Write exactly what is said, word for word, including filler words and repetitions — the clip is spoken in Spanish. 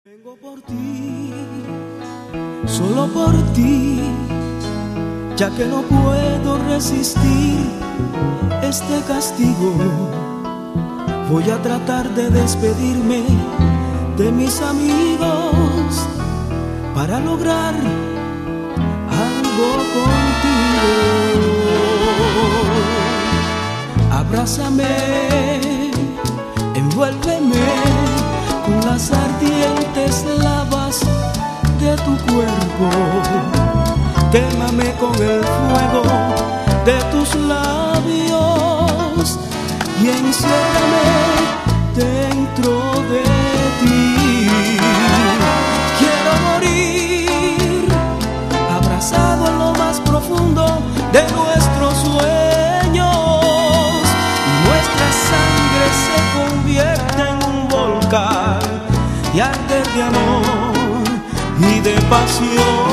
Vengo por ti, solo por ti, ya que no puedo resistir este castigo. Voy a tratar de despedirme de mis amigos para lograr algo contigo. Abrázame, envuélveme con las ardientes lavas de tu cuerpo. Quémame con el fuego de tus labios y enciérrame dentro de ti. Quiero morir abrazado en lo más profundo de nuestros sueños, y nuestra sangre se convierte en un volcán y arder de amor y de pasión.